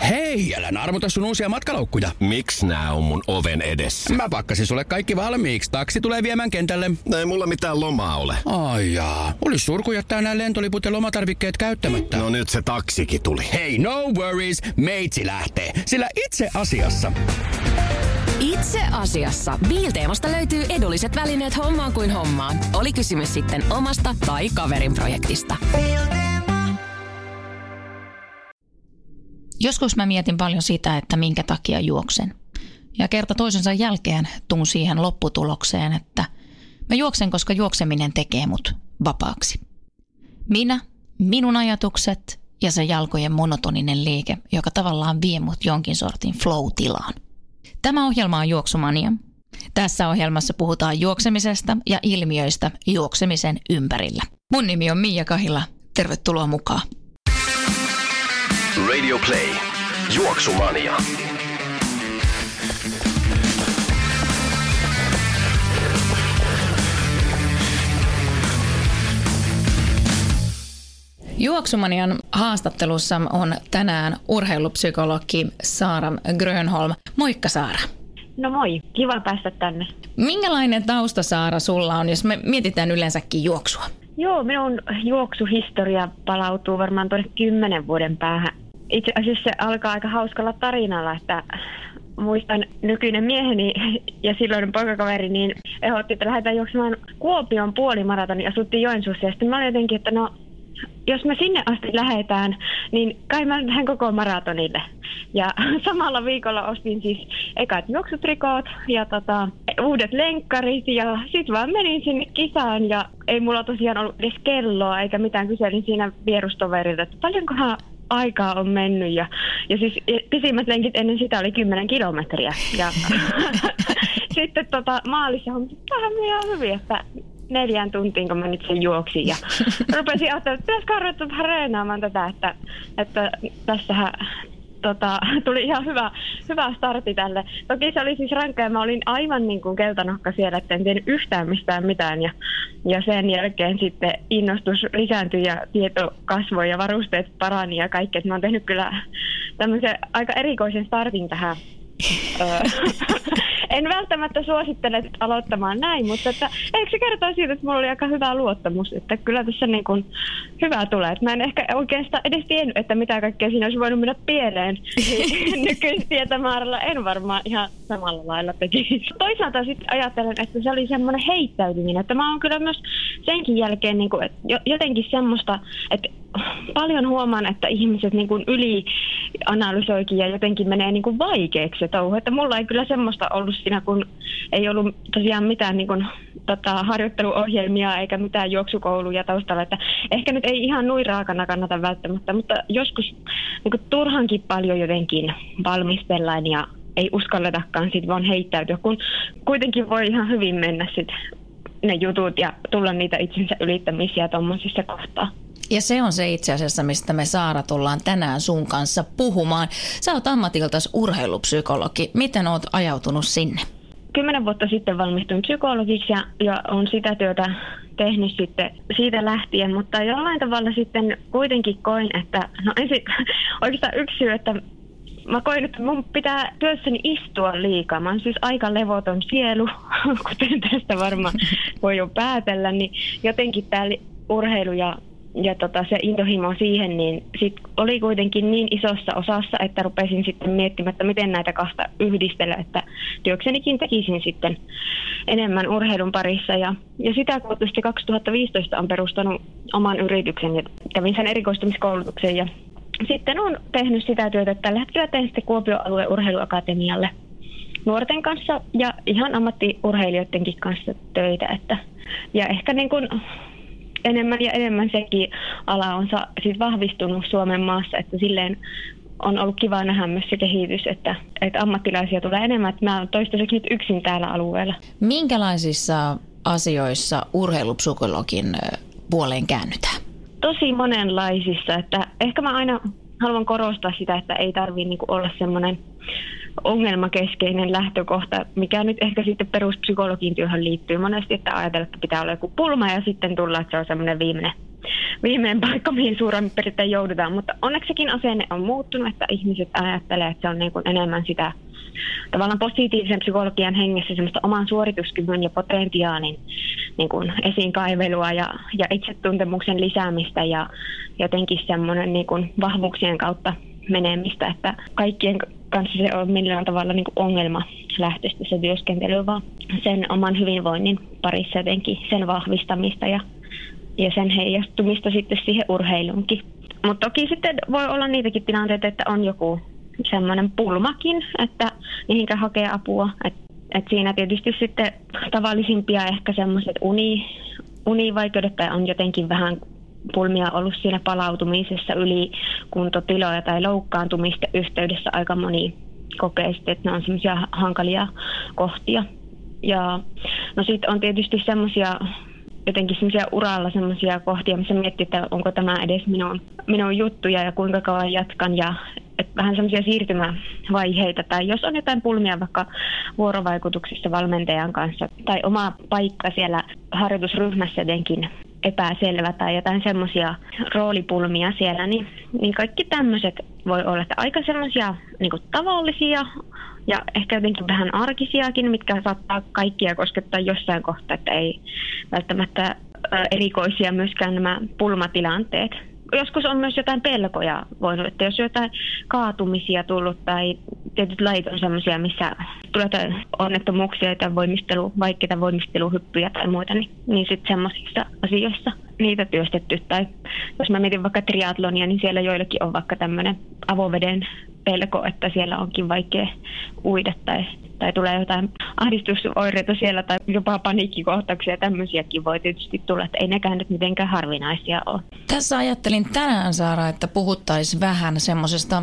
Hei, älä armuta sun uusia matkalaukkuja. Miks nää on mun oven edessä? Mä pakkasin sulle kaikki valmiiksi. Taksi tulee viemään kentälle. No ei mulla mitään lomaa ole. Ai jaa. Olis surku jättää nämä lentoliput ja lomatarvikkeet käyttämättä. No nyt se taksikin tuli. Hei, no worries. Meitsi lähtee. Sillä itse asiassa... Itse asiassa Biilteemasta löytyy edulliset välineet hommaan kuin hommaan. Oli kysymys sitten omasta tai kaverin projektista. Joskus mä mietin paljon sitä, että minkä takia juoksen. Ja kerta toisensa jälkeen tuun siihen lopputulokseen, että mä juoksen, koska juokseminen tekee mut vapaaksi. Minun ajatukset ja se jalkojen monotoninen liike, joka tavallaan vie mut jonkin sortin flow-tilaan. Tämä ohjelma on Juoksumania. Tässä ohjelmassa puhutaan juoksemisesta ja ilmiöistä juoksemisen ympärillä. Mun nimi on Miia Kahila. Tervetuloa mukaan. Radio Play. Juoksumania. Juoksumanian haastattelussa on tänään urheilupsykologi Saara Grönholm. Moikka Saara. No moi, kiva päästä tänne. Minkälainen tausta Saara sulla on, jos me mietitään yleensäkin juoksua? Joo, minun juoksuhistoria palautuu varmaan tuonne 10 vuoden päähän. Itse asiassa se alkaa aika hauskalla tarinalla, että muistan nykyinen mieheni ja silloinen poikakaveri niin ehdotti, että lähdetään juoksemaan Kuopion puolimaratonin, asuttiin Joensuussa. Ja sitten mä olin jotenkin, että no, jos me sinne asti lähdetään, niin kai mä lähden koko maratonille. Ja samalla viikolla ostin siis ekat juoksutrikoot ja uudet lenkkarit ja sit vaan menin sinne kisaan ja ei mulla tosiaan ollut edes kelloa eikä mitään. Kyselin siinä vierustoverilta, että paljonkohan aikaa on mennyt ja siis pisimmät lenkit ennen sitä oli 10 kilometriä ja sitten maalissa on vähän ihan hyvin, että 4 tuntiin, kun mä nyt sen juoksin ja rupesin ajattelemaan, että pitäisikö ruveta vähän reenaamaan tätä, että tässähän tuli ihan hyvä startti tälle. Toki se oli siis rankka ja mä olin aivan niin kuin keltanokka siellä, että en tiennyt yhtään mistään mitään ja sen jälkeen sitten innostus lisääntyi ja tieto kasvoi ja varusteet parani ja kaikki. Että mä oon tehnyt kyllä tämmöisen aika erikoisen startin tähän. En välttämättä suosittele aloittamaan näin, mutta että, eikö se kertoo siitä, että mulla oli aika hyvä luottamus, että kyllä tässä niin kuin hyvä tulee. Että mä en ehkä oikeastaan edes tiennyt, että mitä kaikkea siinä olisi voinut mennä pieleen. Nykyisen tietämäärällä en varmaan ihan samalla lailla tekisi. Toisaalta sitten ajattelen, että se oli semmoinen heittäytyminen, että mä oon kyllä myös senkin jälkeen niin kuin, että jotenkin semmoista, että paljon huomaan, että ihmiset niin kuin ylianalysoikin ja jotenkin menee niin kuin vaikeaksi se touhu. Että mulla ei kyllä semmoista ollut siinä, kun ei ollut tosiaan mitään niin kuin, harjoitteluohjelmia eikä mitään juoksukouluja taustalla. Että ehkä nyt ei ihan noin raakana kannata välttämättä, mutta joskus niin kuin turhankin paljon jotenkin valmistellaan ja ei uskalletakaan sit vaan heittäytyä, kun kuitenkin voi ihan hyvin mennä sit ne jutut ja tulla niitä itsensä ylittämisiä tuommoisissa kohtaa. Ja se on se itse asiassa, mistä me Saara tullaan tänään sun kanssa puhumaan. Sä oot ammatiltasi urheilupsykologi. Miten oot ajautunut sinne? 10 vuotta sitten valmistuin psykologiksi ja olen sitä työtä tehnyt sitten siitä lähtien, mutta jollain tavalla sitten kuitenkin koin, että oikeastaan yksi syy, että mä koin, että mun pitää työssäni istua liikaa. Mä oon siis aika levoton sielu, kuten tästä varmaan voi jo päätellä, niin jotenkin tää urheilu ja se intohimo siihen, niin sit oli kuitenkin niin isossa osassa, että rupesin sitten miettimään, että miten näitä kahta yhdistellä, että työksenikin tekisin sitten enemmän urheilun parissa. Ja sitä kautta 2015 on perustanut oman yrityksen ja kävin sen erikoistumiskoulutuksen ja sitten olen tehnyt sitä työtä, että tällä hetkellä teen sitten Kuopion alueen urheiluakatemialle nuorten kanssa ja ihan ammattiurheilijoidenkin kanssa töitä. Ja ehkä niin kuin enemmän ja enemmän sekin ala on sit vahvistunut Suomen maassa, että silleen on ollut kiva nähdä myös se kehitys, että ammattilaisia tulee enemmän. Että mä olen toistaiseksi nyt yksin täällä alueella. Minkälaisissa asioissa urheilupsykologin puoleen käännytään? Tosi monenlaisissa, että ehkä mä aina haluan korostaa sitä, että ei tarvitse niinku olla semmoinen ongelmakeskeinen lähtökohta, mikä nyt ehkä sitten peruspsykologin työhön liittyy monesti, että ajatellaan, että pitää olla joku pulma ja sitten tulla, että se on semmoinen viimeinen paikka, mihin suurin piirtein joudutaan. Mutta onneksi sekin asenne on muuttunut, että ihmiset ajattelee, että se on niin kuin enemmän sitä tavallaan positiivisen psykologian hengessä semmoista oman suorituskyvyn ja potentiaalin niin kuin esiin kaivelua ja itsetuntemuksen lisäämistä ja jotenkin semmoinen niin kuin vahvuuksien kautta menemistä, että kaikkien kanssa se on millään tavalla niin kuin ongelmalähtöistä se työskentely, vaan sen oman hyvinvoinnin parissa jotenkin sen vahvistamista ja sen heijastumista sitten siihen urheiluunkin. Mutta toki sitten voi olla niitäkin tilanteita, että on joku semmoinen pulmakin, että mihinkä hakee apua. Et siinä tietysti sitten tavallisimpia ehkä semmoiset univaikeudet tai on jotenkin vähän pulmia ollut siinä palautumisessa, ylikuntotiloja tai loukkaantumista yhteydessä aika moni kokee sitten, että ne on semmoisia hankalia kohtia. Ja no sitten on tietysti semmoisia jotenkin semmoisia uralla semmoisia kohtia, missä miettii, että onko tämä edes minun juttuja ja kuinka kauan jatkan ja vähän semmoisia siirtymävaiheita tai jos on jotain pulmia vaikka vuorovaikutuksissa valmentajan kanssa tai oma paikka siellä harjoitusryhmässä jotenkin epäselvä tai jotain semmoisia roolipulmia siellä, niin kaikki tämmöiset voi olla että aika semmoisia niin kuin tavallisia ja ehkä jotenkin vähän arkisiakin, mitkä saattaa kaikkia koskettaa jossain kohtaa, että ei välttämättä erikoisia myöskään nämä pulmatilanteet. Joskus on myös jotain pelkoja voinut, että jos jotain kaatumisia tullut tai tietyt lajit on sellaisia, missä tulee onnettomuuksia tai vaikeita voimisteluhyppyjä tai muita, niin sitten semmoisissa asioissa niitä työstetty. Tai jos mä mietin vaikka triathlonia, niin siellä joillakin on vaikka tämmöinen avoveden pelko, että siellä onkin vaikea uida tai tulee jotain ahdistusoireita siellä tai jopa paniikkikohtauksia. Tämmöisiäkin voi tietysti tulla, että ei nekään nyt mitenkään harvinaisia ole. Tässä ajattelin tänään, Saara, että puhuttaisiin vähän semmoisesta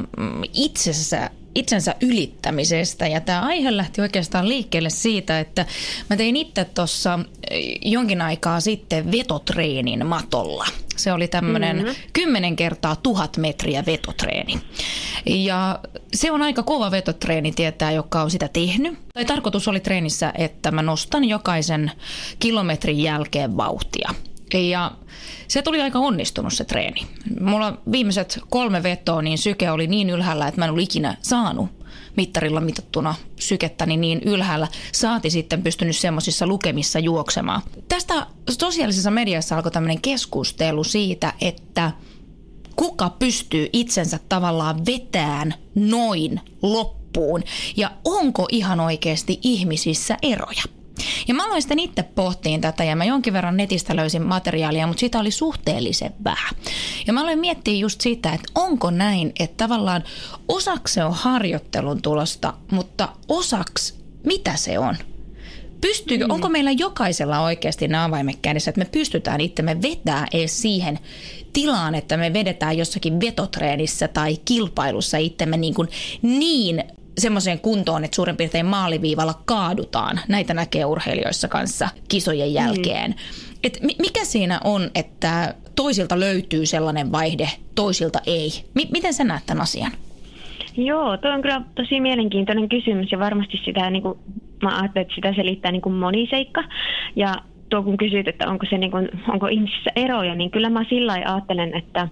itsensä ylittämisestä. Ja tämä aihe lähti oikeastaan liikkeelle siitä, että mä tein itse tuossa jonkin aikaa sitten vetotreenin matolla. Se oli tämmöinen 10 kertaa 1000 metriä vetotreeni. Ja se on aika kova vetotreeni, tietää, joka on sitä tehnyt. Tai tarkoitus oli treenissä, että mä nostan jokaisen kilometrin jälkeen vauhtia. Ja se tuli aika onnistunut se treeni. Mulla viimeiset 3 vetoa, niin syke oli niin ylhäällä, että mä en ollut ikinä saanut mittarilla mitattuna sykettäni niin ylhäällä. Saati sitten pystynyt semmoisissa lukemissa juoksemaan. Tästä sosiaalisessa mediassa alkoi tämmöinen keskustelu siitä, että kuka pystyy itsensä tavallaan vetään noin loppuun ja onko ihan oikeasti ihmisissä eroja. Ja mä aloin sitten itse pohtiin tätä ja mä jonkin verran netistä löysin materiaalia, mutta sitä oli suhteellisen vähän. Ja mä aloin miettiä just sitä, että onko näin, että tavallaan osaksi se on harjoittelun tulosta, mutta osaksi mitä se on? Onko meillä jokaisella oikeasti nämä avaimet kädessä, että me pystytään itsemme vetää edes siihen tilaan, että me vedetään jossakin vetotreenissä tai kilpailussa itsemme niin semmoiseen kuntoon, että suurin piirtein maaliviivalla kaadutaan. Näitä näkee urheilijoissa kanssa kisojen jälkeen. Et mikä siinä on, että toisilta löytyy sellainen vaihde, toisilta ei? Miten sä näet tämän asian? Joo, tuo on kyllä tosi mielenkiintoinen kysymys ja varmasti sitä, niin kuin, mä ajattelen, että sitä selittää niin kuin moni seikka. Ja tuo kun kysyt, että onko ihmisissä eroja, niin kyllä mä sillä lailla ajattelen, että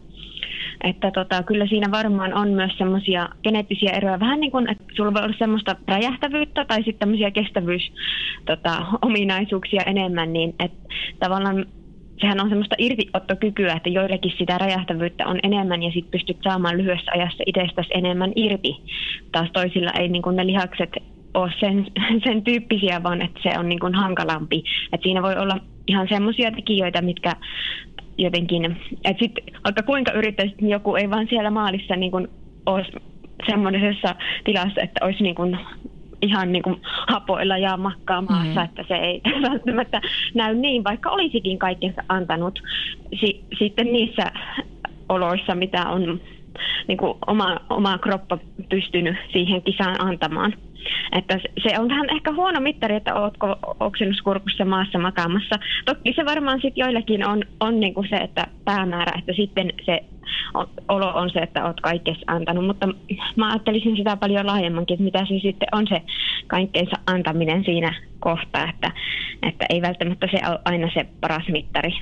kyllä siinä varmaan on myös semmoisia geneettisiä eroja. Vähän niin kuin, että sulla voi olla semmoista räjähtävyyttä tai sitten tämmöisiä kestävyysominaisuuksia enemmän, niin että tavallaan sehän on semmoista irtiottokykyä, että joillekin sitä räjähtävyyttä on enemmän ja sitten pystyt saamaan lyhyessä ajassa itsestäsi enemmän irti. Taas toisilla ei niin kuin ne lihakset ole sen tyyppisiä, vaan että se on niin kuin hankalampi. Että siinä voi olla ihan semmoisia tekijöitä, mitkä jotenkin, että sitten vaikka kuinka yrittäisit, niin joku ei vaan siellä maalissa niin kuin ole semmoisessa tilassa, että olisi niin kuin ihan niin kuin hapoilla ja makkaamaassa, että se ei välttämättä näy niin, vaikka olisikin kaikkensa antanut sitten niissä oloissa, mitä on niin kuin oma kroppa pystynyt siihen kisaan antamaan. Että se on vähän ehkä huono mittari, että ootko oksennuskurkussa maassa makaamassa. Toki se varmaan sitten joillakin on niin kuin se, että päämäärä, että sitten se olo on se, että oot kaikessa antanut. Mutta mä ajattelisin sitä paljon laajemmankin, että mitä se sitten on se kaikkeensa antaminen siinä kohtaa, että ei välttämättä se ole aina se paras mittari.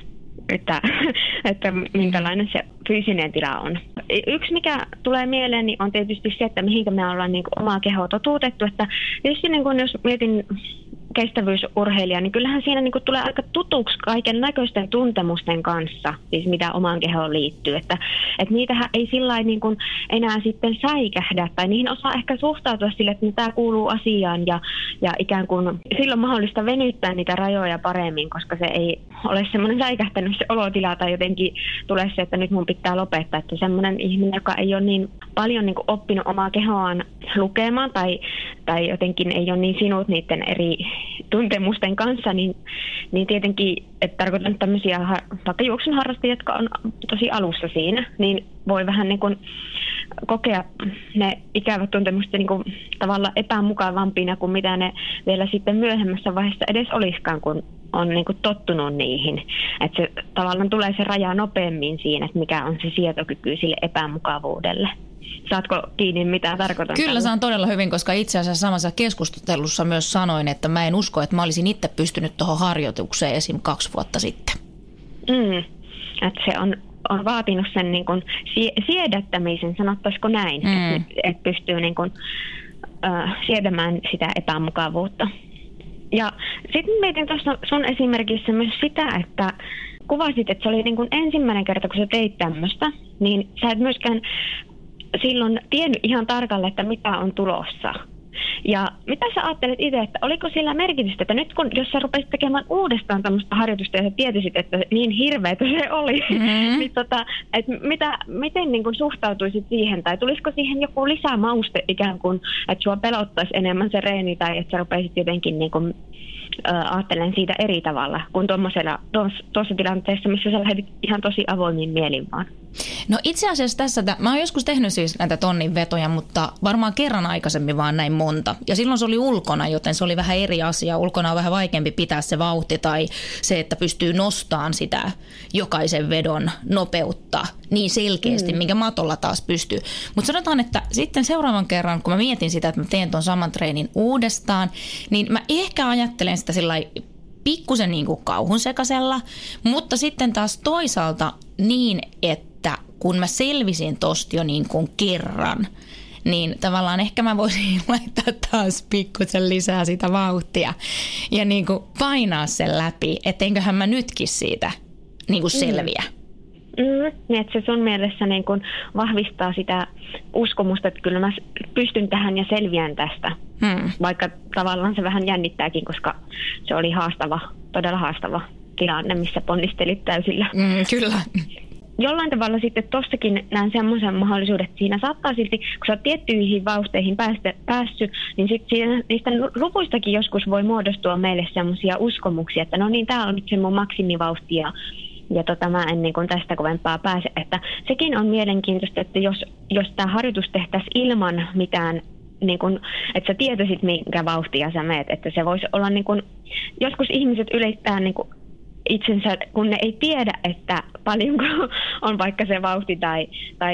että minkälainen se fyysinen tila on. Yksi, mikä tulee mieleen, niin on tietysti se, että mihinkä me ollaan niin kuin omaa kehoa totuutettu. Että tietysti niin kuin jos mietin kestävyysurheilija, niin kyllähän siinä niin kuin tulee aika tutuksi kaiken näköisten tuntemusten kanssa, siis mitä omaan kehoon liittyy. Että niitähän ei sillä niin kuin enää sitten säikähdä, tai niihin osaa ehkä suhtautua sille, että tämä kuuluu asiaan, ja ikään kuin silloin mahdollista venyttää niitä rajoja paremmin, koska se ei ole semmoinen säikähtänyt se olotila, tai jotenkin tulee se, että nyt mun pitää lopettaa. Että semmoinen ihminen, joka ei ole niin paljon niin kuin oppinut omaa kehoaan lukemaan, tai jotenkin ei ole niin sinut niiden eri tuntemusten kanssa, niin tietenkin, että tarkoitan tämmöisiä vaikka juoksun harrastajia, jotka on tosi alussa siinä, niin voi vähän niin kuin kokea ne ikävät tuntemukset niin kuin tavallaan epämukavampina kuin mitä ne vielä sitten myöhemmässä vaiheessa edes olisikaan, kun on niin kuin tottunut niihin. Että se tavallaan tulee se raja nopeammin siinä, että mikä on se sietokyky sille epämukavuudelle. Saatko kiinni, mitä tarkoitan? Kyllä saan todella hyvin, koska itse asiassa samassa keskustelussa myös sanoin, että mä en usko, että mä olisin itse pystynyt tuohon harjoitukseen esim. 2 vuotta sitten. Että se on vaatinut sen niin kuin siedättämisen, sanottaisiko näin, että pystyy niin kuin, sietämään sitä epämukavuutta. Ja sitten mietin tuossa sun esimerkissä myös sitä, että kuvasit, että se oli niin kuin ensimmäinen kerta, kun sä teit tämmöistä, niin sä et myöskään silloin tiennyt ihan tarkalleen, että mitä on tulossa. Ja mitä sä ajattelet itse, että oliko sillä merkitystä, että nyt jos sä rupesit tekemään uudestaan tämmöistä harjoitusta ja sä tietisit, että niin hirveätä se oli, niin että miten niin kuin suhtautuisit siihen, tai tulisiko siihen joku lisämauste ikään kuin, että sua pelottaisi enemmän se reeni, tai että sä rupeisit jotenkin niin kuin ajattelen siitä eri tavalla kuin tuossa tilanteessa, missä sä lähdit ihan tosi avoimin mielin vaan. No itse asiassa tässä, mä oon joskus tehnyt siis näitä tonnin vetoja, mutta varmaan kerran aikaisemmin vaan näin monta. Ja silloin se oli ulkona, joten se oli vähän eri asia. Ulkona on vähän vaikeampi pitää se vauhti tai se, että pystyy nostamaan sitä jokaisen vedon nopeutta niin selkeästi, minkä matolla taas pystyy. Mutta sanotaan, että sitten seuraavan kerran, kun mä mietin sitä, että mä teen ton saman treenin uudestaan, niin mä ehkä ajattelen sitä sillai pikkusen niin kuin kauhun sekaisella, mutta sitten taas toisaalta niin, että kun mä selvisin tosta jo niin kuin kerran, niin tavallaan ehkä mä voisin laittaa taas pikkusen lisää sitä vauhtia ja niin kuin painaa sen läpi, etteiköhän mä nytkin siitä niin kuin selviä. Niin, että se sun mielessä niin kun vahvistaa sitä uskomusta, että kyllä mä pystyn tähän ja selviän tästä. Vaikka tavallaan se vähän jännittääkin, koska se oli todella haastava tilanne, missä ponnistelit täysillä. Kyllä. Jollain tavalla sitten tossakin näen semmoisen mahdollisuuden, että siinä saattaa silti, kun sä oot tiettyihin vauhteihin päässyt, niin sitten niistä luvuistakin joskus voi muodostua meille semmoisia uskomuksia, että no niin, tää on nyt se mun maksimivauhti ja mä en niin kuin tästä kovempaa pääse. Että sekin on mielenkiintoista, että jos tämä harjoitus tehtäisiin ilman mitään, niin kuin, että sä tietäisit minkä vauhtia sä meet, että se voisi olla niin kuin, joskus ihmiset ylittää niin kuin itsensä, kun ne ei tiedä, että paljonko on vaikka se vauhti tai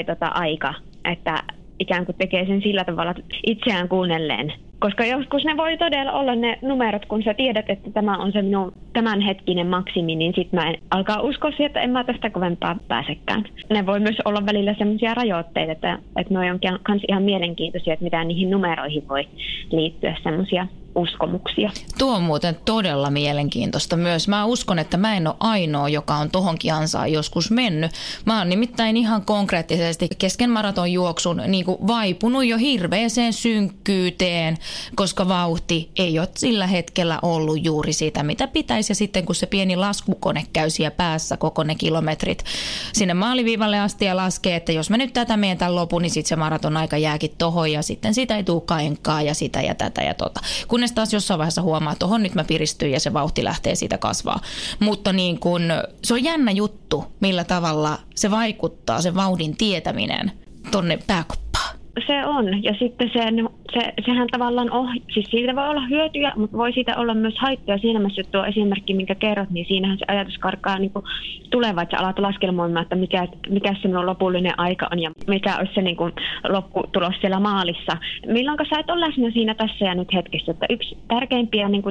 aika, että ikään kuin tekee sen sillä tavalla itseään kuunnelleen. Koska joskus ne voi todella olla ne numerot, kun sä tiedät, että tämä on se minun tämänhetkinen maksimi, niin sit mä alkaa uskoa siihen, että en mä tästä kovempaa pääsekään. Ne voi myös olla välillä sellaisia rajoitteita, että ne on myös ihan mielenkiintoisia, että mitä niihin numeroihin voi liittyä sellaisia uskomuksia. Tuo on muuten todella mielenkiintoista myös. Mä uskon, että mä en ole ainoa, joka on tohonkin ansaan joskus mennyt. Mä oon nimittäin ihan konkreettisesti kesken maratonjuoksun niin kuin vaipunut jo hirveäseen synkkyyteen, koska vauhti ei ole sillä hetkellä ollut juuri sitä, mitä pitäisi. Ja sitten kun se pieni laskukone käy siellä päässä koko ne kilometrit sinne maaliviivalle asti ja laskee, että jos mä nyt tätä menen tämän lopun, niin sitten se maraton aika jääkin tohon ja sitten sitä ei tulekaan enkaa ja sitä ja tätä ja tota. Kunnes taas jossain vaiheessa huomaa, että tohon nyt mä piristyn ja se vauhti lähtee siitä kasvaa. Mutta niin kun, se on jännä juttu, millä tavalla se vaikuttaa, se vauhdin tietäminen tonne pääkoppaan. Se on, ja sitten sehän tavallaan on, siis siitä voi olla hyötyjä, mutta voi siitä olla myös haittoja. Siinä mielessä tuo esimerkki, minkä kerrot, niin siinähän se ajatus karkaa niin kuin tuleva, että sä alat laskelmoimaan, että mikä se minun lopullinen aika on ja mikä olisi se niin kuin lopputulos siellä maalissa. Milloinka sä et ole läsnä siinä tässä ja nyt hetkessä, että yksi tärkeimpiä niin kuin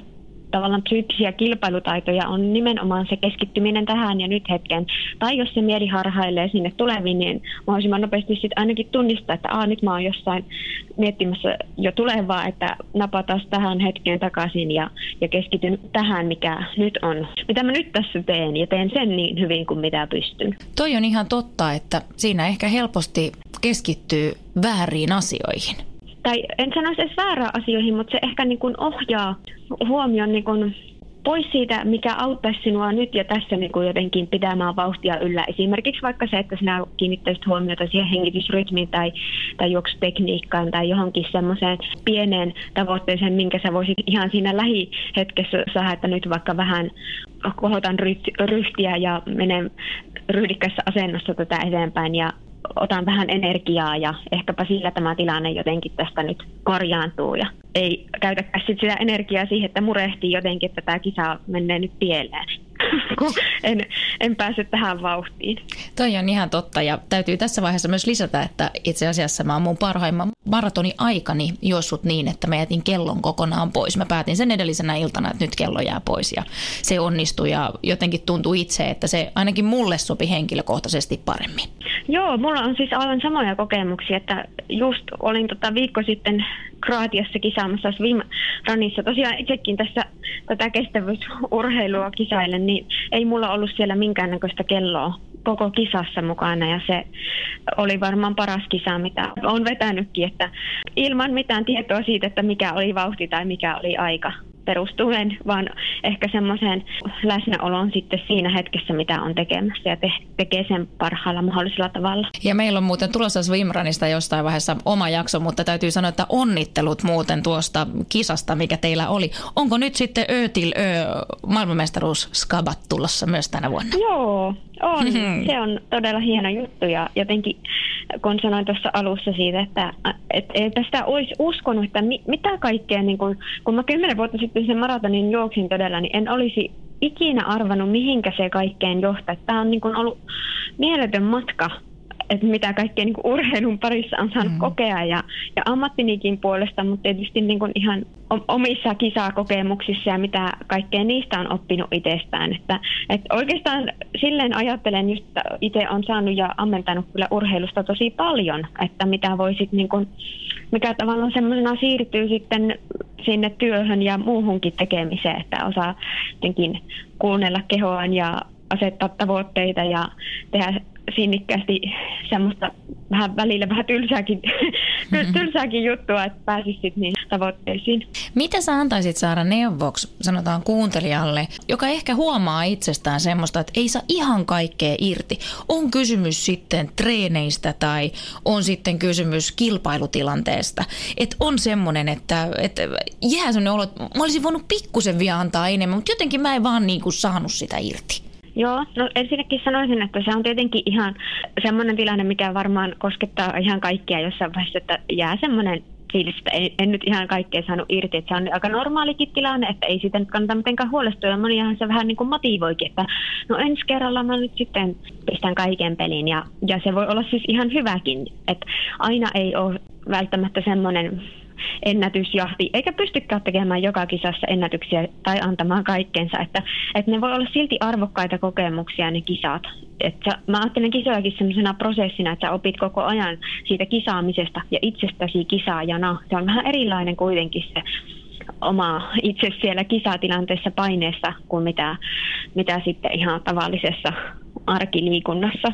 tavallaan psyykkisiä kilpailutaitoja on nimenomaan se keskittyminen tähän ja nyt hetken. Tai jos se mieli harhailee sinne tuleviin, niin mahdollisimman nopeasti sitten ainakin tunnistaa, että nyt mä oon jossain miettimässä jo tulevaa, että napataan tähän hetkeen takaisin ja keskityn tähän, mikä nyt on. Mitä mä nyt tässä teen ja teen sen niin hyvin kuin mitä pystyn. Toi on ihan totta, että siinä ehkä helposti keskittyy vääriin asioihin. Tai en sanoisi edes väärään asioihin, mutta se ehkä niin kuin ohjaa huomion niin kuin pois siitä, mikä auttaisi sinua nyt ja tässä niin kuin jotenkin pitämään vauhtia yllä. Esimerkiksi vaikka se, että sinä kiinnittäisit huomiota siihen hengitysrytmiin tai juoksutekniikkaan tai johonkin semmoiseen pieneen tavoitteeseen, minkä sä voisit ihan siinä lähihetkessä saada, että nyt vaikka vähän kohotan ryhtiä ja menen ryhdikkässä asennossa tätä eteenpäin ja otan vähän energiaa ja ehkäpä sillä tämä tilanne jotenkin tästä nyt korjaantuu ja ei käytäkään sitä energiaa siihen, että murehtii jotenkin, että tämä kisa menee nyt pieleen, kun en pääse tähän vauhtiin. Toi on ihan totta ja täytyy tässä vaiheessa myös lisätä, että itse asiassa mä oon mun parhaimman maratoni-aikani juossut niin, että mä jätin kellon kokonaan pois. Mä päätin sen edellisenä iltana, että nyt kello jää pois ja se onnistui ja jotenkin tuntui itse, että se ainakin mulle sopi henkilökohtaisesti paremmin. Joo, mulla on siis aivan samoja kokemuksia, että just olin viikko sitten Kroatiassa kisaamassa swimrunissa. Tosiaan itsekin tässä tätä kestävyysurheilua kisailen, niin ei mulla ollut siellä minkäännäköistä kelloa koko kisassa mukana ja se oli varmaan paras kisa, mitä olen vetänytkin, että ilman mitään tietoa siitä, että mikä oli vauhti tai mikä oli aika perustuen, vaan ehkä semmoiseen läsnäoloon sitten siinä hetkessä, mitä on tekemässä ja tekee sen parhaalla mahdollisella tavalla. Ja meillä on muuten tulossa swimrunista jostain vaiheessa oma jakso, mutta täytyy sanoa, että onnittelut muuten tuosta kisasta, mikä teillä oli. Onko nyt sitten maailmanmestaruus Skabat tulossa myös tänä vuonna? Joo, on. Se on todella hieno juttu ja jotenkin kun sanoin tuossa alussa siitä, että ei tästä olisi uskonut, että mitä kaikkea, niin kun mä 10 vuotta sitten sen maratonin juoksin todella, niin en olisi ikinä arvannut, mihinkä se kaikkeen johtaa. Tämä on niin kuin ollut mieletön matka, että mitä kaikkea niin kuin urheilun parissa on saanut kokea ja ammattinikin puolesta, mutta tietysti niin kuin ihan omissa kisakokemuksissa ja mitä kaikkea niistä on oppinut itsestään. Että oikeastaan silleen ajattelen, just, että itse on saanut ja ammentanut kyllä urheilusta tosi paljon, että mitä voisit, niin kuin, mikä tavallaan semmoisena siirtyy sitten sinne työhön ja muuhunkin tekemiseen, että osaa jotenkin kuunnella kehoaan ja asettaa tavoitteita ja tehdä sinnikkäästi semmoista välillä vähän tylsääkin juttua, että pääsisit niin tavoitteisiin. Mitä sä antaisit Saara neuvoksi, sanotaan kuuntelijalle, joka ehkä huomaa itsestään semmoista, että ei saa ihan kaikkea irti. On kysymys sitten treeneistä tai on sitten kysymys kilpailutilanteesta. Että on semmoinen, että jää semmoinen olo, että mä olisin voinut pikkusen vielä antaa enemmän, mutta jotenkin mä en vaan niin kuin saanut sitä irti. Joo, no ensinnäkin sanoisin, että se on tietenkin ihan semmoinen tilanne, mikä varmaan koskettaa ihan kaikkia jossain vaiheessa, että jää semmoinen fiilis, että en nyt ihan kaikkea saanut irti, että se on aika normaalikin tilanne, että ei siitä nyt kannata mitenkään huolestua ja moniahan se vähän niin kuin motivoikin, että no ensi kerralla mä nyt sitten pistän kaiken pelin ja se voi olla siis ihan hyväkin, että aina ei ole välttämättä semmoinen ennätysjahti, eikä pystykään tekemään joka kisassa ennätyksiä tai antamaan kaikkensa, että ne voi olla silti arvokkaita kokemuksia ne kisat. Mä ajattelen kisojakin sellaisena prosessina, että sä opit koko ajan siitä kisaamisesta ja itsestäsi kisaajana. Se on vähän erilainen kuitenkin se oma itse siellä kisatilanteessa paineessa kuin mitä sitten ihan tavallisessa arkiliikunnassa.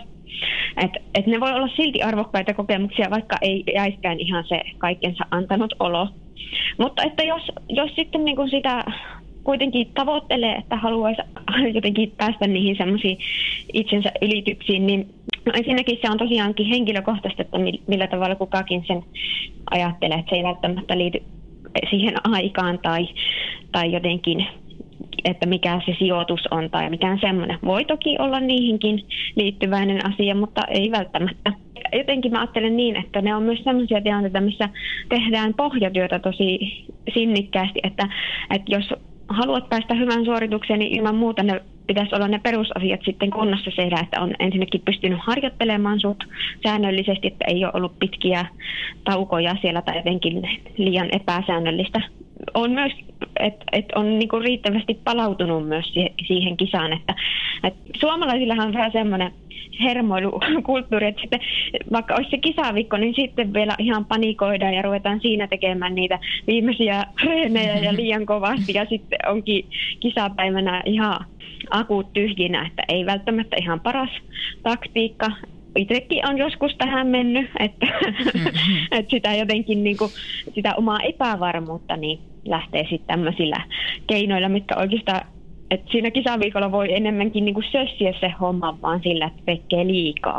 Et ne voi olla silti arvokkaita kokemuksia, vaikka ei jäiskään ihan se kaikkensa antanut olo. Mutta että jos sitten niin kuin sitä kuitenkin tavoittelee, että haluaisi jotenkin päästä niihin semmoisiin itsensä ylityksiin, niin no ensinnäkin se on tosiaankin henkilökohtaisesti, että millä tavalla kukakin sen ajattelee, että se ei välttämättä liity siihen aikaan tai jotenkin, että mikä se sijoitus on tai mikään semmoinen. Voi toki olla niihinkin liittyväinen asia, mutta ei välttämättä. Jotenkin mä ajattelen niin, että ne on myös sellaisia tilanteita, missä tehdään pohjatyötä tosi sinnikkäästi, että jos haluat päästä hyvän suoritukseen, niin ilman muuta ne pitäisi olla ne perusasiat sitten kunnossa tehdä, että on ensinnäkin pystynyt harjoittelemaan sut säännöllisesti, että ei ole ollut pitkiä taukoja siellä tai jotenkin liian epäsäännöllistä. On myös että on niinku riittävästi palautunut myös siihen kisaan. Että suomalaisillahan on vähän semmoinen hermoilukulttuuri, että sitten vaikka olisi se kisaviikko, niin sitten vielä ihan panikoidaan ja ruvetaan siinä tekemään niitä viimeisiä treenejä ja liian kovasti ja sitten onkin kisapäivänä ihan akut tyhjinä, että ei välttämättä ihan paras taktiikka. Itsekin on joskus tähän mennyt, että sitä jotenkin niinku, sitä omaa epävarmuutta niin lähtee sitten tämmöisillä keinoilla, mitkä oikeastaan, että siinä kisaviikolla voi enemmänkin niinku sössiä se homma vaan sillä, että tekee liikaa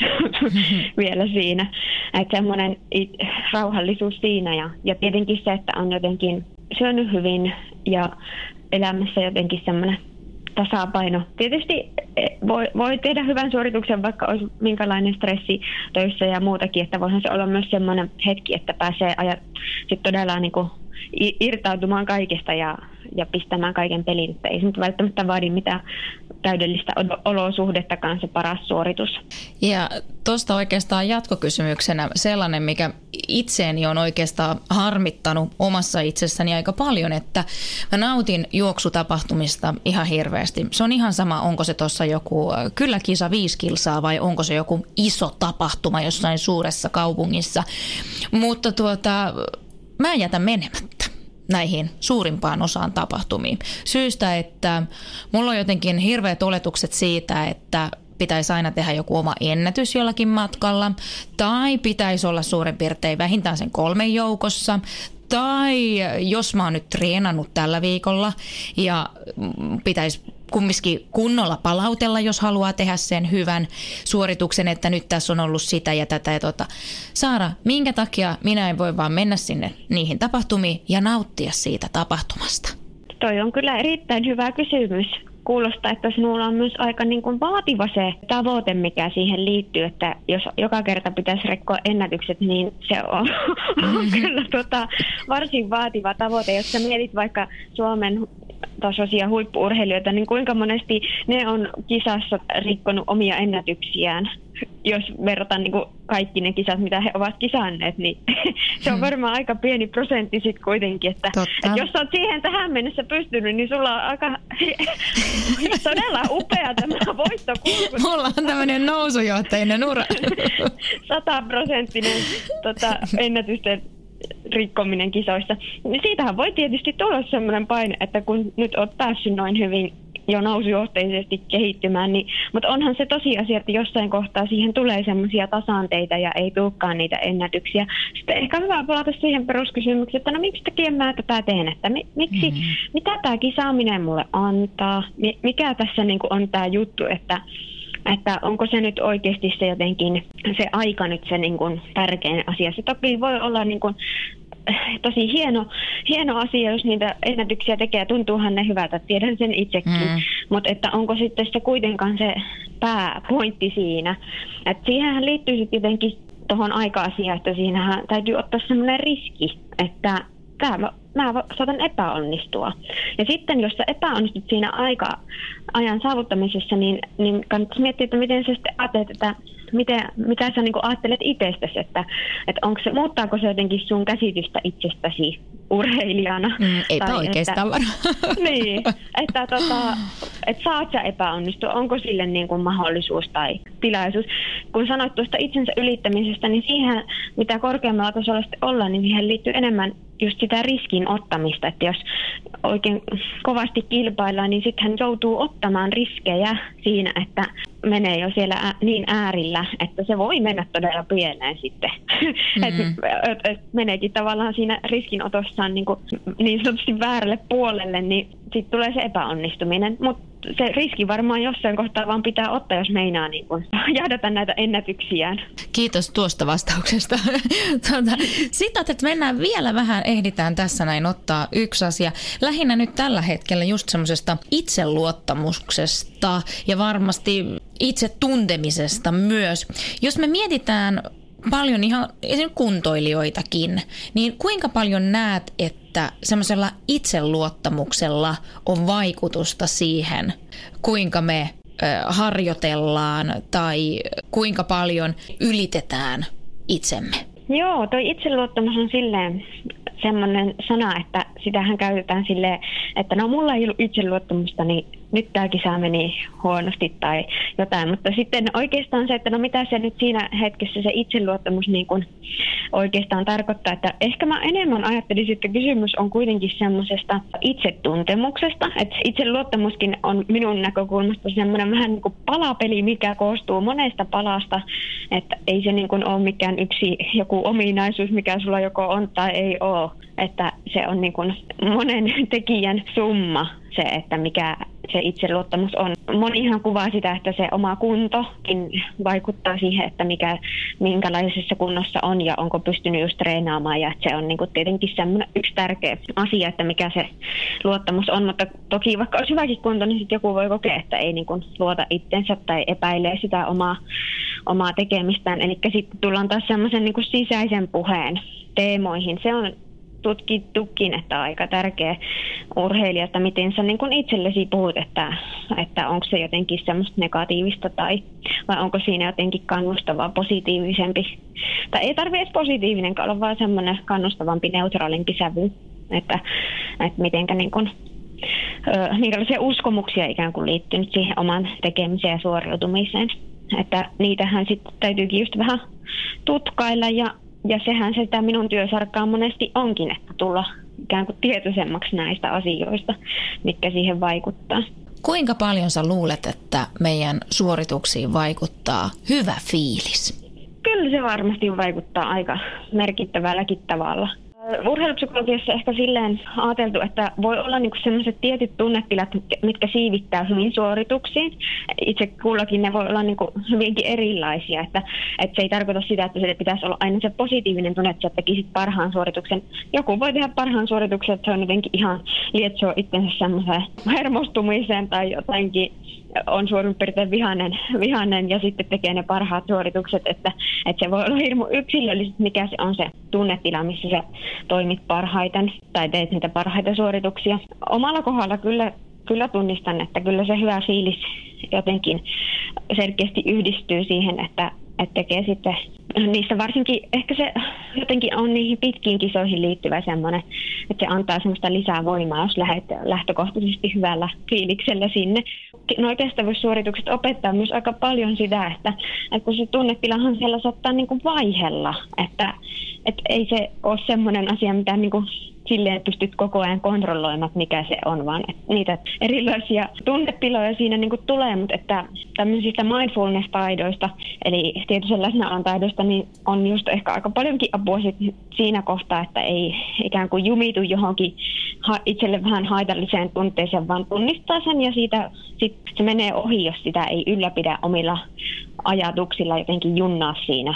vielä siinä. Että semmoinen rauhallisuus siinä ja tietenkin se, että on jotenkin syönyt hyvin ja elämässä jotenkin semmoinen tasapaino. Tietysti voi tehdä hyvän suorituksen, vaikka olisi minkälainen stressi töissä ja muutakin, että voihan se olla myös semmoinen hetki, että pääsee sit todella niin kuin irtautumaan kaikesta ja pistämään kaiken pelin. Että ei se nyt välttämättä vaadi mitään täydellistä olosuhdettakaan se paras suoritus. Ja tuosta oikeastaan jatkokysymyksenä sellainen, mikä itseeni on oikeastaan harmittanut omassa itsessäni aika paljon, että mä nautin juoksutapahtumista ihan hirveästi. Se on ihan sama, onko se tuossa joku kylläkisa 5 kilsaa vai onko se joku iso tapahtuma jossain suuressa kaupungissa. Mutta mä jätän menemättä näihin suurimpaan osaan tapahtumiin. Syystä, että mulla on jotenkin hirveät oletukset siitä, että pitäisi aina tehdä joku oma ennätys jollakin matkalla, tai pitäisi olla suurin piirtein vähintään sen 3 joukossa, tai jos mä oon nyt treenannut tällä viikolla ja pitäisi kumminkin kunnolla palautella, jos haluaa tehdä sen hyvän suorituksen, että nyt tässä on ollut sitä ja tätä ja Saara, minkä takia minä en voi vaan mennä sinne niihin tapahtumiin ja nauttia siitä tapahtumasta? Toi on kyllä erittäin hyvä kysymys. Kuulostaa, että sinulla on myös aika niin kuin vaativa se tavoite, mikä siihen liittyy, että jos joka kerta pitäisi rikkoa ennätykset, niin se on kyllä varsin vaativa tavoite. Jos sä mietit vaikka Suomen tasoisia huippu-urheilijoita, niin kuinka monesti ne on kisassa rikkonut omia ennätyksiään, jos verrataan niin kuin kaikki ne kisat, mitä he ovat kisanneet, niin se on varmaan aika pieni prosentti sitten kuitenkin, että jos olet siihen tähän mennessä pystynyt, niin sulla on aika todella upea tämä voittokulku. Mulla on tämmöinen nousujohteinen ura. 100% ennätysten rikkominen kisoissa. Siitähän voi tietysti tulla sellainen paine, että kun nyt olet päässyt noin hyvin jo nousujohteisesti kehittymään, niin, mutta onhan se tosiasia, että jossain kohtaa siihen tulee semmoisia tasanteita ja ei tulekaan niitä ennätyksiä. Sitten ehkä hyvä palata siihen peruskysymykseen, että no miksi takia mä tätä teen, että mitä tämä kisaaminen mulle antaa, mikä tässä niin kuin on tämä juttu, että onko se nyt oikeasti se jotenkin, se aika nyt se niin kuin tärkein asia. Se toki voi olla niin kuin tosi hieno asia, jos niitä ennätyksiä tekee. Tuntuuhan ne hyvältä, tiedän sen itsekin. Mutta että onko sitten se kuitenkaan se pääpointti siinä. Että siihenhän liittyy sitten jotenkin tuohon aika-asiaan, että siinähän täytyy ottaa semmoinen riski, että mä saatan epäonnistua. Ja sitten, jos sä epäonnistut siinä ajan saavuttamisessa, niin kannattaisi miettiä, että miten sä sitten ajattelet, että mitä sä niin kuin ajattelet itsestäsi, että muuttaako se jotenkin sun käsitystä itsestäsi urheilijana? Eipä oikeastaan varmaan. Niin, että saat sä epäonnistua, onko sille niin kuin mahdollisuus tai tilaisuus. Kun sanoit tuosta itsensä ylittämisestä, niin siihen, mitä korkeammalla tasolla sitten ollaan, niin siihen liittyy enemmän just sitä riskin ottamista, että jos oikein kovasti kilpaillaan, niin sitten hän joutuu ottamaan riskejä siinä, että menee jo siellä niin äärillä, että se voi mennä todella pieleen sitten. Et meneekin tavallaan siinä riskinotossaan niin sanotusti väärälle puolelle, niin sitten tulee se epäonnistuminen. Mutta se riski varmaan jossain kohtaa vaan pitää ottaa, jos meinaa niin jahdata näitä ennätyksiään. Kiitos tuosta vastauksesta. Sitten, että mennään vielä vähän, ehditään tässä näin ottaa yksi asia. Lähinnä nyt tällä hetkellä just semmoisesta itseluottamuksesta ja varmasti itse tuntemisesta myös. Jos me mietitään paljon ihan esimerkiksi kuntoilijoitakin, niin kuinka paljon näet, että semmoisella itseluottamuksella on vaikutusta siihen, kuinka me harjoitellaan tai kuinka paljon ylitetään itsemme? Joo, toi itseluottamus on silleen, semmoinen sana, että sitähän käytetään silleen, että no mulla ei ollut itseluottamusta, niin nyt tämä kisa meni huonosti tai jotain. Mutta sitten oikeastaan se, että no mitä se nyt siinä hetkessä se itseluottamus niin kuin oikeastaan tarkoittaa, että ehkä mä enemmän ajattelisin, että kysymys on kuitenkin semmoisesta itsetuntemuksesta. Että itseluottamuskin on minun näkökulmasta semmoinen vähän niin kuin palapeli, mikä koostuu monesta palasta, että ei se niin kuin ole mikään yksi joku ominaisuus, mikä sulla joko on tai ei ole. Että se on niin kuin monen tekijän summa se, että mikä se itseluottamus on. Monihan kuvaa sitä, että se oma kuntokin vaikuttaa siihen, että minkälaisessa kunnossa on ja onko pystynyt just treenaamaan. Ja se on niin kuin tietenkin semmoinen yksi tärkeä asia, että mikä se luottamus on. Mutta toki vaikka olisi hyväkin kunto, niin sitten joku voi kokea, että ei niin kuin luota itsensä tai epäilee sitä omaa tekemistään. Eli sitten tullaan taas semmoisen niin kuin sisäisen puheen teemoihin. Se on tutkittukin, että aika tärkeä urheilija, että miten sä niin kuin itsellesi puhut, että onko se jotenkin semmoista negatiivista vai onko siinä jotenkin kannustavaa, positiivisempi. Tai ei tarvitse edes positiivinenkaan olla, vaan semmoinen kannustavampi, neutraalimpi sävy, että mitenkä niin kuin, minkälaisia uskomuksia ikään kuin liittynyt siihen oman tekemiseen ja suoriutumiseen. Että niitähän sitten täytyykin just vähän tutkailla ja sehän sitä minun työsarkkaa monesti onkin, että tulla ikään kuin tietoisemmaksi näistä asioista, mitkä siihen vaikuttaa. Kuinka paljon sä luulet, että meidän suorituksiin vaikuttaa hyvä fiilis? Kyllä se varmasti vaikuttaa aika merkittävälläkin tavalla. Urheilupsykologiassa ehkä silleen ajateltu, että voi olla niinku sellaiset tietyt tunnetilat, mitkä siivittää hyvin suorituksiin. Itse kullakin ne voi olla niinku hyvinkin erilaisia, että se ei tarkoita sitä, että se pitäisi olla aina se positiivinen tunne, että sä tekisit parhaan suorituksen. Joku voi tehdä parhaan suorituksen, että se on jotenkin ihan lietsoo itsensä semmoiseen hermostumiseen tai jotenkin on suurin piirtein vihainen ja sitten tekee ne parhaat suoritukset, että se voi olla hirmu yksilöllisesti, mikä se on se tunnetila, missä sä toimit parhaiten tai teet niitä parhaita suorituksia. Omalla kohdalla kyllä tunnistan, että kyllä se hyvä fiilis jotenkin selkeästi yhdistyy siihen, että tekee sitten niissä varsinkin, ehkä se jotenkin on niihin pitkiin kisoihin liittyvä semmoinen, että se antaa semmoista lisää voimaa, jos lähdet lähtökohtaisesti hyvällä fiiliksellä sinne. Nuo kestävyyssuoritukset opettaa myös aika paljon sitä, että kun se tunnetilahan siellä saattaa niin kuin vaihella, että ei se ole semmoinen asia, mitä niin kuin silleen pystyt koko ajan kontrolloimaan, mikä se on, vaan niitä erilaisia tunnetiloja siinä niin kuin tulee, mutta että tämmöisistä mindfulness-taidoista, eli tietoisen läsnäolon taidoista, niin on just ehkä aika paljonkin apua siinä kohtaa, että ei ikään kuin jumitu johonkin itselle vähän haitalliseen tunteeseen, vaan tunnistaa sen ja siitä se menee ohi, jos sitä ei ylläpidä omilla ajatuksilla jotenkin junnaa siinä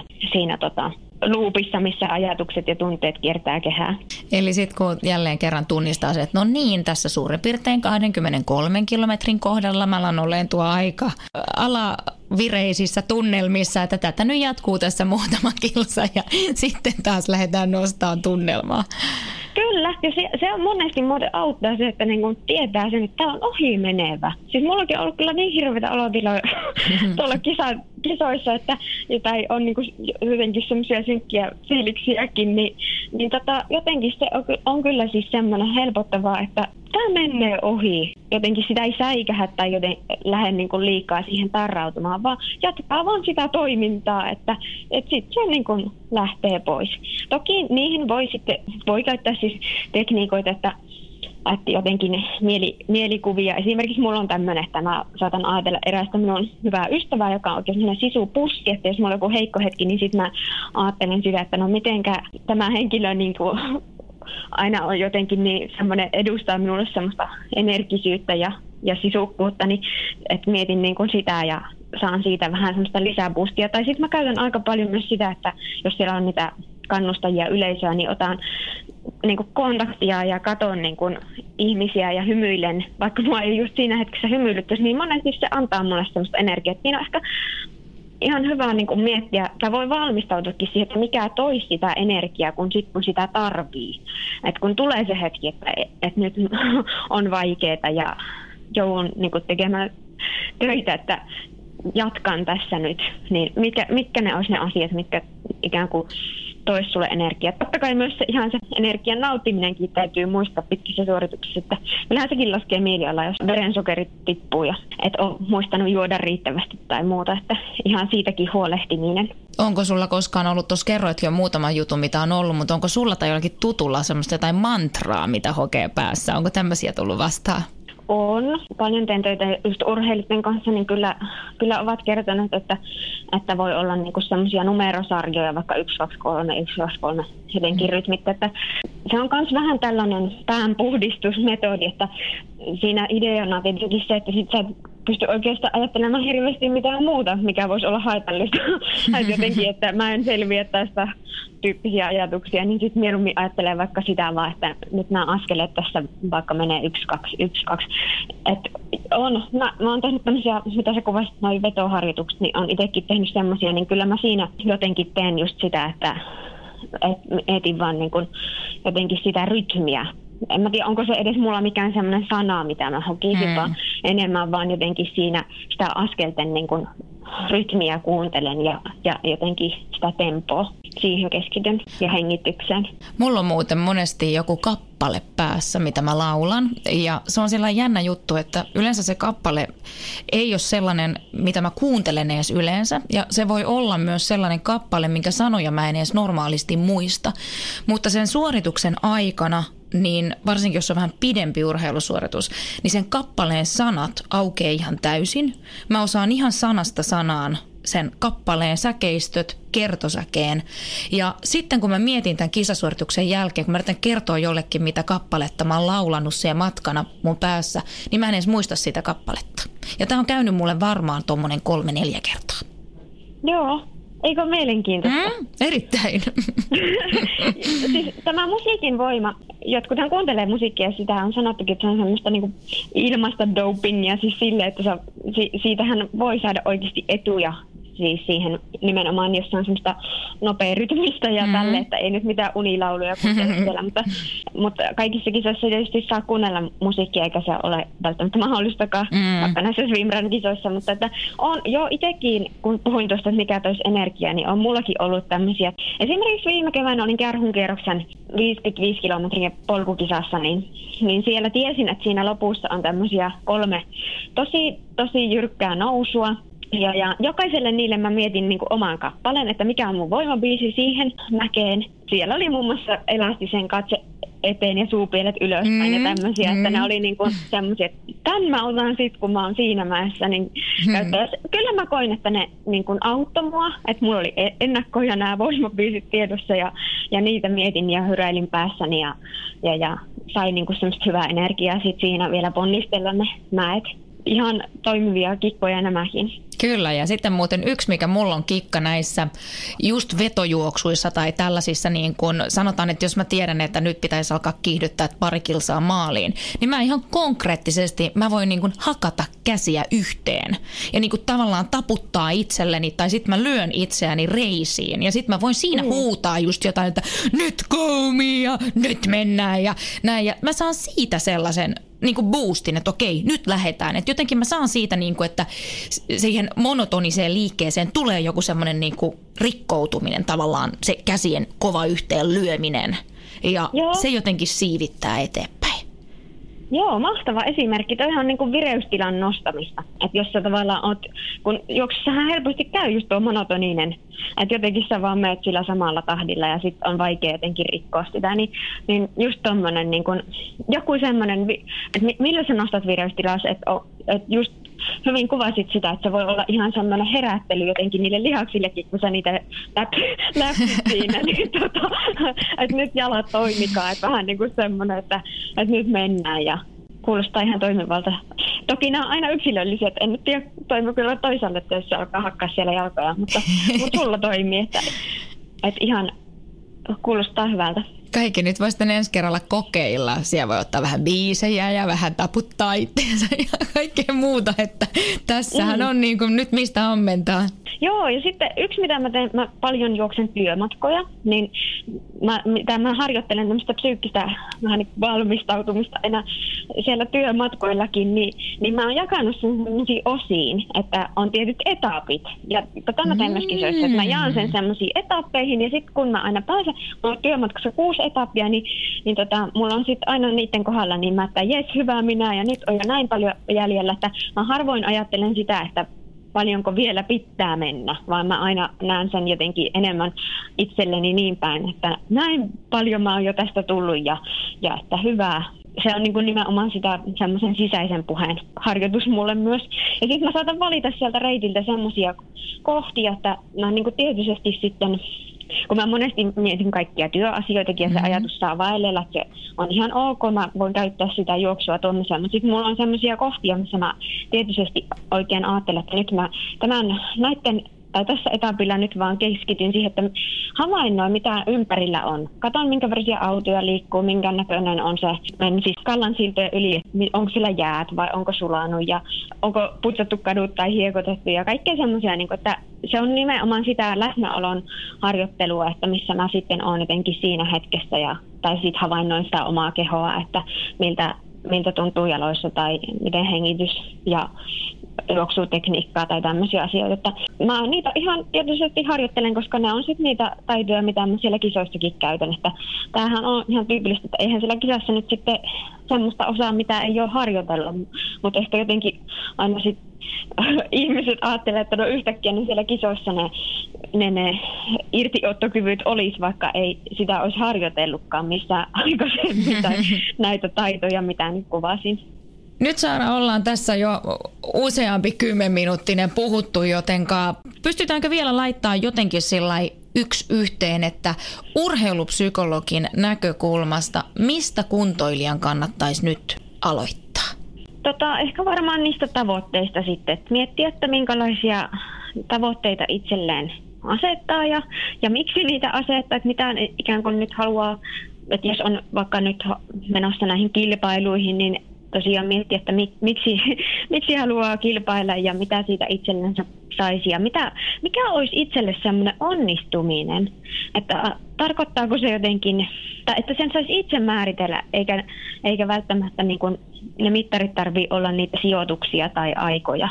luupissa, missä ajatukset ja tunteet kiertää kehää. Eli sitten kun jälleen kerran tunnistaa se, että no niin, tässä suurin piirtein 23 kilometrin kohdalla mä alan olemaan tuo aika alavireisissä tunnelmissa, että tätä nyt jatkuu tässä muutama kilsa ja sitten taas lähdetään nostamaan tunnelmaa. Kyllä, ja se on monesti muuten auttaa se, että niin kun tietää sen, että tämä on ohimenevä. Siis mullakin on ollut kyllä niin hirveitä olotiloja tuolla kisoissa, että tai on niin kuin jotenkin semmoisia synkkiä fiiliksiäkin, niin jotenkin se on kyllä siis semmoinen helpottavaa, että tämä menee ohi. Jotenkin sitä ei säikähä tai lähde niin kuin liikaa siihen tarrautumaan, vaan jatkaa vaan sitä toimintaa, että sitten se niin kuin lähtee pois. Toki niihin voi käyttää siis tekniikoita, että jotenkin mielikuvia. Esimerkiksi mulla on tämmöinen, että mä saatan ajatella erästä minun hyvää ystävää, joka on oikein sellainen sisupussi, että jos mulla on joku heikko hetki, niin sitten mä ajattelen sitä, että no mitenkä tämä henkilö niin kuin aina on jotenkin niin semmoinen, edustaa minulle semmoista energisyyttä ja sisukkuutta, niin että mietin niin kuin sitä ja saan siitä vähän semmoista lisäboostia. Tai sitten mä käytän aika paljon myös sitä, että jos siellä on niitä kannustajia yleisöä, niin otan niin kuin kontaktia ja katon niin kuin ihmisiä ja hymyilen, vaikka mua ei just siinä hetkessä hymyilyttäisi, niin monesti se antaa mulle semmoista energiaa. Siinä on ehkä ihan hyvä niin kuin miettiä, tai voi valmistautuakin siihen, että mikä toisi sitä energiaa, kun sitä tarvii. Et kun tulee se hetki, että nyt on vaikeaa ja joudun niin kuin tekemään töitä, että jatkan tässä nyt, niin mitkä ne olisi ne asiat, mitkä ikään kuin toisi sulle energiaa. Totta kai myös se, ihan se energian nauttiminenkin täytyy muistaa pitkissä suorituksissa, että kyllähän sekin laskee mielialaa, jos verensokerit tippuu ja et ole muistanut juoda riittävästi tai muuta, että ihan siitäkin huolehtiminen. Onko sulla koskaan ollut, tuossa kerroitkin jo muutaman jutun, mitä on ollut, mutta onko sulla tai jollakin tutulla semmoista jotain mantraa, mitä hokee päässä? Onko tämmöisiä tullut vastaan? On. Paljon teen töitä just urheilijoiden kanssa, niin kyllä ovat kertoneet, että voi olla niinku semmoisia numerosarjoja, vaikka 1, 2, 3, 1, 2, 3 jotenkin rytmittä. Että se on myös vähän tällainen päänpuhdistusmetodi, että siinä ideana tietenkin se, että sit sä et pysty oikeastaan ajattelemaan hirveästi mitään muuta, mikä voisi olla haitallista. Jotenkin, että mä en selviä tästä tyyppisiä ajatuksia, niin sitten mieluummin ajattelen vaikka sitä vaan, että nyt nämä askeleet tässä vaikka menee 1, 2, 1, 2. Mä oon tehnyt tämmöisiä, mitä sä kuvasit, noin vetoharjoitukset, niin oon itsekin tehnyt semmoisia, niin kyllä mä siinä jotenkin teen just sitä, että etin vaan niin kun jotenkin sitä rytmiä. En mä tiedä, onko se edes mulla mikään semmoinen sana, mitä mä hokisin, vaan enemmän vaan jotenkin siinä sitä askelten niin kun rytmiä kuuntelen ja jotenkin sitä tempoa. Siihen keskityn ja hengitykseen. Mulla on muuten monesti joku kappale päässä, mitä mä laulan. Ja se on sellainen jännä juttu, että yleensä se kappale ei ole sellainen, mitä mä kuuntelen edes yleensä. Ja se voi olla myös sellainen kappale, minkä sanoja mä en edes normaalisti muista. Mutta sen suorituksen aikana, niin varsinkin jos on vähän pidempi urheilusuoritus, niin sen kappaleen sanat aukeaa ihan täysin. Mä osaan ihan sanasta sanaan sen kappaleen säkeistöt, kertosäkeen. Ja sitten kun mä mietin tämän kisasuorituksen jälkeen, kun mä yritän kertoa jollekin, mitä kappaletta mä oon laulanut siellä matkana mun päässä, niin mä en edes muista sitä kappaletta. Ja tää on käynyt mulle varmaan tommonen 3-4 kertaa. Joo. Eikö ole mielenkiintoista? Erittäin. Siis tämä musiikin voima, jotkuthan kuuntelee musiikkia, sitä on sanottukin, että se on semmoista niinku ilmaista dopingia, siis silleen, että siitähän voi saada oikeasti etuja siis siihen nimenomaan, jos on semmoista nopea rytmistä ja tälle, että ei nyt mitään unilauluja kuuntele siellä, mutta kaikissa kisoissa tietysti saa kuunnella musiikkia, eikä se ole välttämättä mahdollistakaan, vaikka näissä swimrun kisoissa, mutta että on jo itsekin, kun puhuin tuosta, että mikä toisi energiaa, niin on mullakin ollut tämmöisiä. Esimerkiksi viime keväänä olin Kärhunkierroksen 55 kilometrin polkukisassa, niin siellä tiesin, että siinä lopussa on tämmöisiä 3 tosi jyrkkää nousua. Ja jokaiselle niille mä mietin niin kuin oman kappaleen, että mikä on mun voimabiisi siihen näkeen. Siellä oli muun muassa elastisen katse eteen ja suupielet ylöspäin ja tämmöisiä, että ne oli niin kuin semmoisia, että tämän mä otan sit, kun mä oon siinä mäessä. Niin kyllä mä koin, että ne niin kuin auttoi mua, että mulla oli ennakkoja nämä voimabiisit tiedossa ja niitä mietin ja hyräilin päässäni ja sain niin kuin semmoista hyvää energiaa sit siinä vielä ponnistella ne mäet. Ihan toimivia kikkoja nämäkin. Kyllä, ja sitten muuten yksi, mikä mulla on kikka näissä just vetojuoksuissa tai tällaisissa, niin kun sanotaan, että jos mä tiedän, että nyt pitäisi alkaa kiihdyttää 2 kilsaa maaliin, niin mä ihan konkreettisesti, mä voin niin kun hakata käsiä yhteen ja niin kun tavallaan taputtaa itselleni tai sitten mä lyön itseäni reisiin ja sitten mä voin siinä huutaa just jotain, että nyt go me ja nyt mennään ja näin ja mä saan siitä sellaisen niin kuin boostin, että okei, nyt lähdetään. Että jotenkin mä saan siitä, niin kuin, että siihen monotoniseen liikkeeseen tulee joku semmoinen niin kuin rikkoutuminen tavallaan, se käsien kova yhteen lyöminen. Ja se jotenkin siivittää eteenpäin. Joo, mahtava esimerkki. Toi on niin kuin vireystilan nostamista. Että jos sä tavallaan oot, kun juoksussahan helposti käy just tuo monotoninen, että jotenkin sä vaan meet sillä samalla tahdilla ja sit on vaikea jotenkin rikkoa sitä, niin just tommonen niin kuin, joku semmonen, että millä sä nostat vireystilaa, että just hyvin kuvasit sitä, että se voi olla ihan semmoinen herättely jotenkin niille lihaksillekin, kun sä niitä läpsit siinä, niin että nyt jalat toimikaa, että vähän niin kuin semmoinen, että nyt mennään ja kuulostaa ihan toimivalta. Toki nämä on aina yksilöllisiä, että en nyt tiedä, toimii kyllä toisaalle, että jos se alkaa hakkaa siellä jalkoja, mutta sulla toimii, että ihan kuulostaa hyvältä. Kaikki nyt voi sitten ensi kerralla kokeilla. Siellä voi ottaa vähän biisejä ja vähän taputtaa itseensä ja kaikkea muuta, että tässähän on niin kuin nyt mistä ammentaa. Joo, ja sitten yksi, mitä mä paljon juoksen työmatkoja, niin mä harjoittelen tämmöistä psyykkistä vähän niin valmistautumista enää siellä työmatkoillakin, niin mä oon jakanut sen sellaisiin osiin, että on tietyt etapit. Ja mä teen myös kisoissa, että mä jaan sen sellaisiin etappeihin, ja sitten kun mä aina pääsen, mulla on työmatkassa 6 etappia, niin mulla on sitten aina niiden kohdalla, niin mä, että jes, hyvä minä, ja nyt on jo näin paljon jäljellä, että mä harvoin ajattelen sitä, että paljonko vielä pitää mennä, vaan mä aina näen sen jotenkin enemmän itselleni niin päin, että näin paljon mä oon jo tästä tullut ja että hyvää. Se on niin kuin nimenomaan sitä semmoisen sisäisen puheen harjoitus mulle myös. Ja sitten mä saatan valita sieltä reitiltä semmoisia kohtia, että mä niin kuin tietysti sitten, kun mä monesti mietin kaikkia työasioitakin ja se ajatus saa vaelella, että se on ihan ok, mä voin käyttää sitä juoksua tuommoiseen, mutta sitten mulla on semmoisia kohtia, missä mä tietysti oikein ajattelen, että nyt mä tässä etapilla nyt vaan keskityn siihen, että havainnoin, mitä ympärillä on. Katon, minkä värisiä autoja liikkuu, minkä näköinen on se, siis Kallansiltojen yli, onko sillä jäät vai onko sulanut ja onko putsattu kadut tai hiekotettu ja kaikkea semmoisia, niin että se on nimenomaan sitä läsnäolon harjoittelua, että missä mä sitten olen jotenkin siinä hetkessä tai sitten havainnoin sitä omaa kehoa, että miltä tuntuu jaloissa tai miten hengitys ja juoksutekniikkaa tai tämmöisiä asioita. Että mä niitä ihan tietysti harjoittelen, koska ne on sitten niitä taitoja, mitä mä siellä kisoissakin käytän. Että tämähän on ihan tyypillistä, että eihän siellä kisassa nyt sitten semmoista osaa, mitä ei ole harjoitellut. Mutta ehkä jotenkin aina sitten ihmiset ajattelee, että no yhtäkkiä ne siellä kisoissa ne irtiottokyvyt olisi, vaikka ei sitä olisi harjoitellutkaan missään aikaisemmin tai näitä taitoja, mitä nyt kuvasin. Nyt Saara ollaan tässä jo useampi 10-minuuttinen puhuttu, jotenka pystytäänkö vielä laittaa jotenkin sillai yksi yhteen, että urheilupsykologin näkökulmasta, mistä kuntoilijan kannattaisi nyt aloittaa? Ehkä varmaan niistä tavoitteista sitten, että miettiä, että minkälaisia tavoitteita itselleen asettaa ja miksi niitä asettaa, että mitä ikään kuin nyt haluaa, että jos on vaikka nyt menossa näihin kilpailuihin, niin tosiaan miettiä, että miksi haluaa kilpailla ja mitä siitä itsellensä saisi ja mikä olisi itselle semmoinen onnistuminen, että tarkoittaako se jotenkin, tai että sen saisi itse määritellä, eikä välttämättä niin kuin ne mittarit tarvitse olla niitä sijoituksia tai aikoja,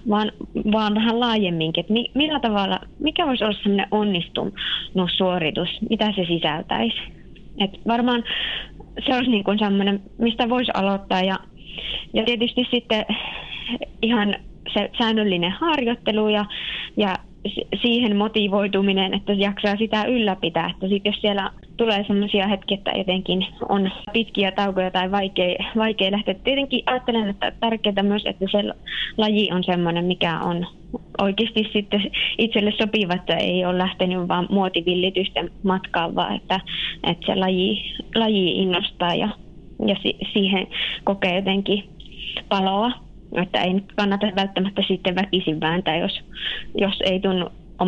vaan vähän laajemminkin, että millä tavalla, mikä voisi olla semmoinen onnistunut suoritus, mitä se sisältäisi. Että varmaan se olisi niin kuin semmoinen, mistä voisi aloittaa ja tietysti sitten ihan se säännöllinen harjoittelu ja siihen motivoituminen, että jaksaa sitä ylläpitää. Että sit jos siellä tulee sellaisia hetkiä, että jotenkin on pitkiä taukoja tai vaikea lähteä. Tietenkin ajattelen, että tärkeää myös, että se laji on sellainen, mikä on oikeasti sitten itselle sopiva, että ei ole lähtenyt vaan muotivillitysten matkaan, vaan että se laji innostaa ja siihen kokee jotenkin paloa. Että ei nyt kannata välttämättä sitten väkisin vääntää, jos ei tunnu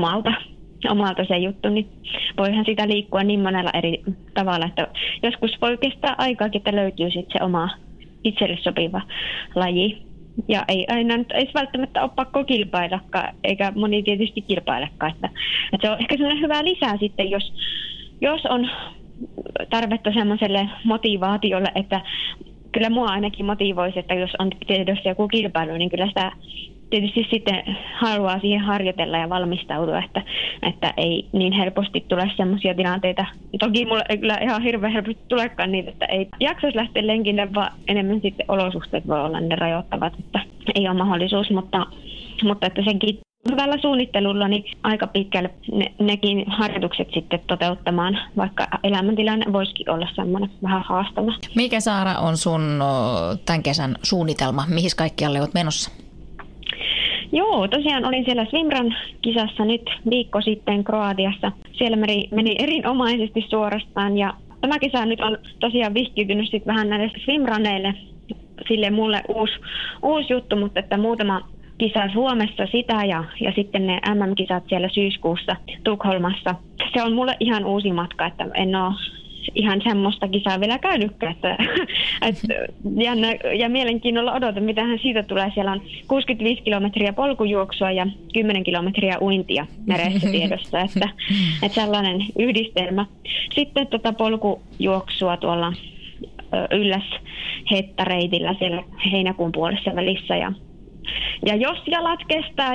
omalta se juttu, niin voihan sitä liikkua niin monella eri tavalla, että joskus voi kestää aikaakin, että löytyy sitten se oma itselle sopiva laji. Ja ei aina nyt ei välttämättä ole pakko kilpaillakaan, eikä moni tietysti kilpailekaan. Että se on ehkä sellainen hyvä lisää sitten, jos on tarvetta semmoiselle motivaatiolle, että kyllä mua ainakin motivoisi, että jos on tiedossa joku kilpailu, niin kyllä sitä tietysti sitten haluaa siihen harjoitella ja valmistautua, että ei niin helposti tule semmoisia tilanteita. Toki mulle ei kyllä ihan hirveän helposti tulekaan niitä, että ei jaksaisi lähteä lenkille, vaan enemmän sitten olosuhteet voi olla ne rajoittavat, että ei ole mahdollisuus, mutta että senkin hyvällä suunnittelulla niin aika pitkälle nekin harjoitukset sitten toteuttamaan, vaikka elämäntilanne voisikin olla semmoinen vähän haastava. Mikä Saara on sun tämän kesän suunnitelma? Mihin kaikkialle olet menossa? Joo, tosiaan olin siellä Swimran kisassa nyt viikko sitten Kroatiassa. Siellä meni erinomaisesti suorastaan ja tämä kesä nyt on tosiaan vihkiytynyt sitten vähän näille swimraneille. Sille mulle uusi juttu, mutta että muutama kisa Suomessa sitä ja sitten ne MM-kisat siellä syyskuussa Tukholmassa. Se on mulle ihan uusi matka, että en ole ihan semmoista kisaa vielä käynytkään. Että jännä ja mielenkiinnolla odotan, mitä hän siitä tulee. Siellä on 65 kilometriä polkujuoksua ja 10 kilometriä uintia meressä tiedossa, että sellainen yhdistelmä. Sitten polkujuoksua tuolla Ylläs-Hettareitillä siellä heinäkuun puolessa välissä ja jos jalat kestää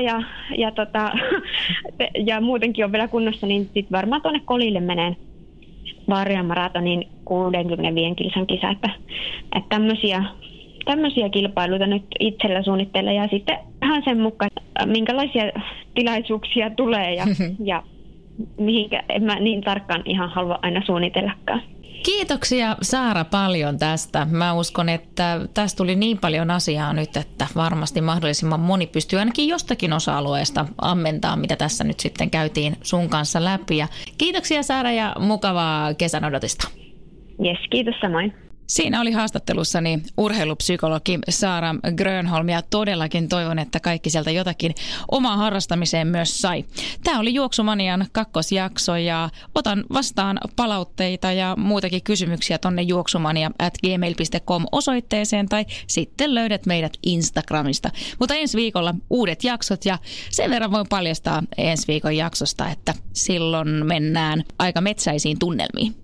ja muutenkin on vielä kunnossa, niin sitten varmaan tuonne Kolille menee Vaarian maratonin 65 kilsan kisa, että tämmöisiä kilpailuita nyt itsellä suunnittelee ja sitten ihan sen mukaan, minkälaisia tilaisuuksia tulee ja mihinkä en mä niin tarkkaan ihan halua aina suunnitellakaan. Kiitoksia Saara paljon tästä. Mä uskon, että tästä tuli niin paljon asiaa nyt, että varmasti mahdollisimman moni pystyy ainakin jostakin osa-alueesta ammentamaan, mitä tässä nyt sitten käytiin sun kanssa läpi. Ja kiitoksia Saara ja mukavaa kesän odotista. Jes, kiitos samoin. Siinä oli haastattelussani urheilupsykologi Saara Grönholm ja todellakin toivon, että kaikki sieltä jotakin omaa harrastamiseen myös sai. Tämä oli Juoksumanian kakkosjakso ja otan vastaan palautteita ja muitakin kysymyksiä tonne juoksumania@gmail.com osoitteeseen tai sitten löydät meidät Instagramista. Mutta ensi viikolla uudet jaksot ja sen verran voin paljastaa ensi viikon jaksosta, että silloin mennään aika metsäisiin tunnelmiin.